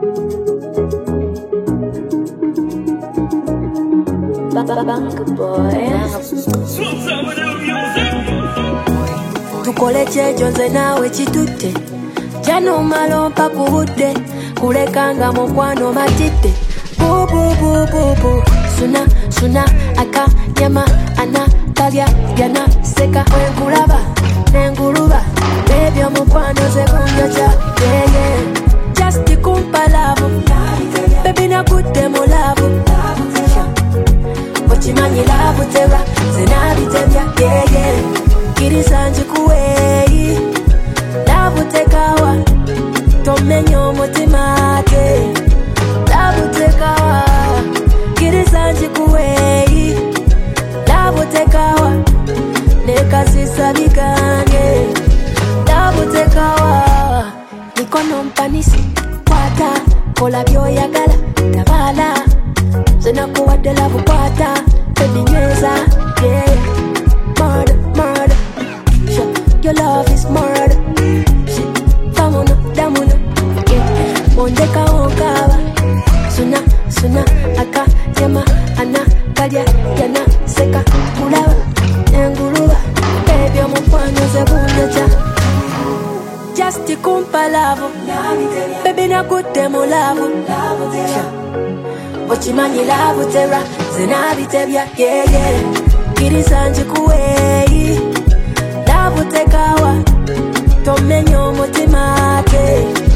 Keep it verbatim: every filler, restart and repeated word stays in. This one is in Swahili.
Tukole chejo nze nawe kitutte jano malompa kubude kulekanga mukwano matite bu bu bu bu bu suna suna aka nyama ana kalya yana seka wenkulaba nenguluba bebyo mukwano ze kunyocha yeah yeah just kumpa love baby na kutte mu love Chimanyi love tera zenabi tebya yeah yeah kirisanji kuwei love tekawa tomenyo mutima te love tekawa kirisanji kuwei love tekawa nekasisa bikange love tekawa nikono mpanisi kwata kola byoyagala tabala Zena kuwa de la vupata Baby nyeza, yeah Murder, murder Shit, your love is murder Shit, famuno, damuno Yeah, mondeka onkawa Suna, suna, aka, yama, ana, kalya, yana, seka, kulawa Nenguluwa, baby omukwano ze bunyacha Just kumpa lavo Baby na kutte mu lavo Shit Ochimanyi love tera zenabi tebya yeah yeah kirisanji kuwei love tekawa tomenyo mutima te